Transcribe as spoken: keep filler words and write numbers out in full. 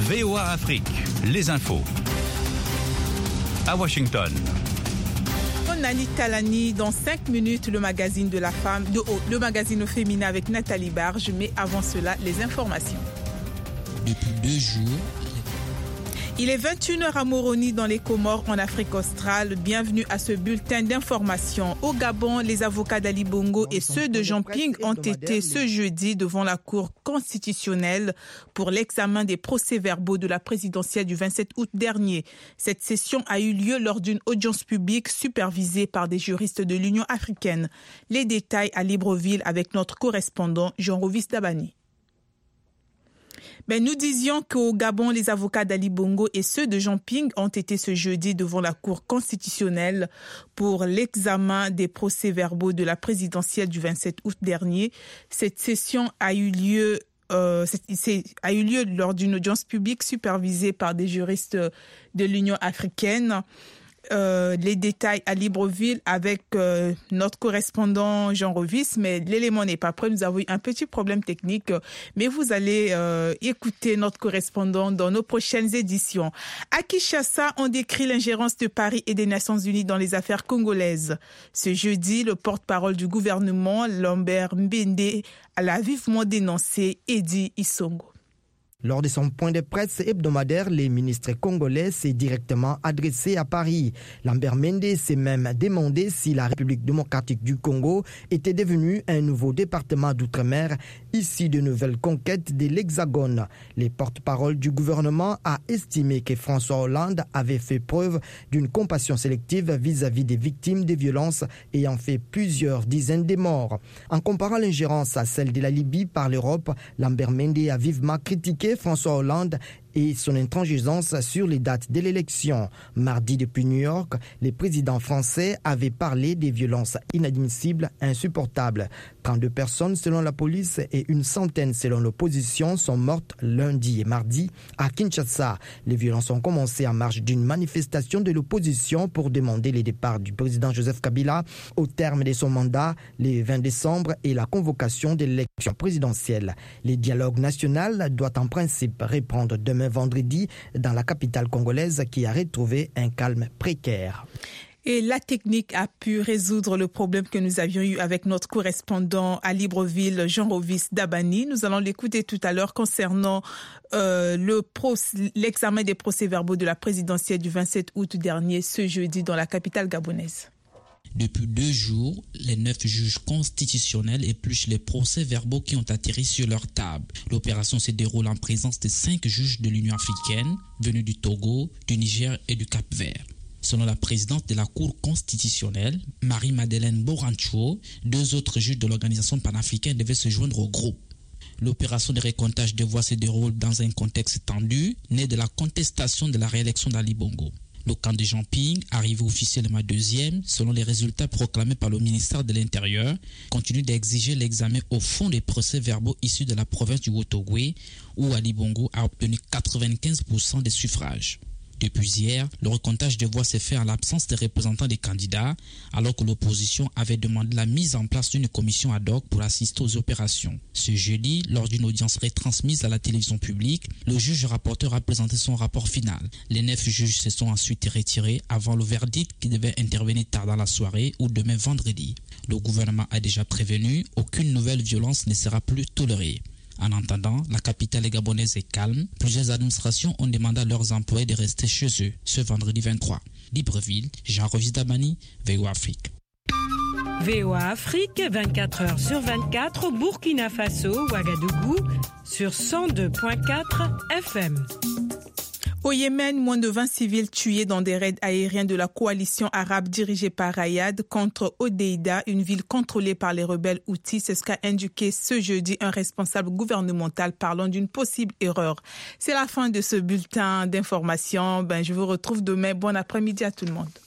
V O A Afrique, les infos. À Washington. Nani Talani, dans cinq minutes, le magazine de la femme, de haut, le magazine au féminin avec Nathalie Barge, mais avant cela, les informations. Depuis deux jours, il est vingt et une heures à Moroni dans les Comores en Afrique australe. Bienvenue à ce bulletin d'information. Au Gabon, les avocats d'Ali Bongo et ceux de Jean Ping ont été ce jeudi devant la Cour constitutionnelle pour l'examen des procès-verbaux de la présidentielle du vingt-sept août dernier. Cette session a eu lieu lors d'une audience publique supervisée par des juristes de l'Union africaine. Les détails à Libreville avec notre correspondant Jean-Rovis Dabani. Ben, nous disions qu'au Gabon, les avocats d'Ali Bongo et ceux de Jean Ping ont été ce jeudi devant la Cour constitutionnelle pour l'examen des procès-verbaux de la présidentielle du vingt-sept août dernier. Cette session a eu lieu Euh, c'est, c'est, a eu lieu lors d'une audience publique supervisée par des juristes de l'Union africaine. Euh, les détails à Libreville avec euh, notre correspondant Jean Rovis, mais l'élément n'est pas prêt. Nous avons eu un petit problème technique, mais vous allez euh, écouter notre correspondant dans nos prochaines éditions. À Kinshasa, on décrit l'ingérence de Paris et des Nations Unies dans les affaires congolaises. Ce jeudi, le porte-parole du gouvernement, Lambert Mbende, l'a vivement dénoncé Eddy Isongo. Lors de son point de presse hebdomadaire, les ministres congolais s'est directement adressé à Paris. Lambert Mende s'est même demandé si la République démocratique du Congo était devenue un nouveau département d'outre-mer issu de nouvelles conquêtes de l'Hexagone. Les porte-paroles du gouvernement a estimé que François Hollande avait fait preuve d'une compassion sélective vis-à-vis des victimes des violences ayant fait plusieurs dizaines de morts. En comparant l'ingérence à celle de la Libye par l'Europe, Lambert Mende a vivement critiqué François Hollande et son intransigeance sur les dates de l'élection. Mardi, depuis New York, les présidents français avaient parlé des violences inadmissibles, insupportables. trente-deux personnes selon la police et une centaine selon l'opposition sont mortes lundi et mardi à Kinshasa. Les violences ont commencé en marge d'une manifestation de l'opposition pour demander le départ du président Joseph Kabila au terme de son mandat le vingt décembre et la convocation de l'élection présidentielle. Le dialogue national doit en principe reprendre demain vendredi dans la capitale congolaise qui a retrouvé un calme précaire. Et la technique a pu résoudre le problème que nous avions eu avec notre correspondant à Libreville, Jean-Rovis Dabani. Nous allons l'écouter tout à l'heure concernant euh, le pro- l'examen des procès-verbaux de la présidentielle du vingt-sept août dernier, ce jeudi, dans la capitale gabonaise. Depuis deux jours, les neuf juges constitutionnels épluchent les procès-verbaux qui ont atterri sur leur table. L'opération se déroule en présence de cinq juges de l'Union africaine, venus du Togo, du Niger et du Cap-Vert. Selon la présidente de la Cour constitutionnelle, Marie-Madeleine Borancho, deux autres juges de l'organisation panafricaine devaient se joindre au groupe. L'opération de récomptage des voix se déroule dans un contexte tendu, né de la contestation de la réélection d'Ali Bongo. Le camp de Jean Ping, arrivé officiellement deuxième, selon les résultats proclamés par le ministère de l'Intérieur, continue d'exiger l'examen au fond des procès-verbaux issus de la province du Haut-Ogooué, où Ali Bongo a obtenu quatre-vingt-quinze pour cent des suffrages. Depuis hier, le recomptage des voix s'est fait en l'absence des représentants des candidats, alors que l'opposition avait demandé la mise en place d'une commission ad hoc pour assister aux opérations. Ce jeudi, lors d'une audience retransmise à la télévision publique, le juge rapporteur a présenté son rapport final. Les neuf juges se sont ensuite retirés avant le verdict qui devait intervenir tard dans la soirée ou demain vendredi. Le gouvernement a déjà prévenu, aucune nouvelle violence ne sera plus tolérée. En attendant, la capitale gabonaise est calme. Plusieurs administrations ont demandé à leurs employés de rester chez eux ce vendredi vingt-trois. Libreville, Jean-Rovis Dabani, V O A Afrique. V O A Afrique, vingt-quatre heures sur vingt-quatre, Burkina Faso, Ouagadougou, sur cent deux virgule quatre F M. Au Yémen, moins de vingt civils tués dans des raids aériens de la coalition arabe dirigée par Riyad contre Hodeïda, une ville contrôlée par les rebelles Houthis. C'est ce qu'a indiqué ce jeudi un responsable gouvernemental parlant d'une possible erreur. C'est la fin de ce bulletin d'information. Ben, je vous retrouve demain. Bon après-midi à tout le monde.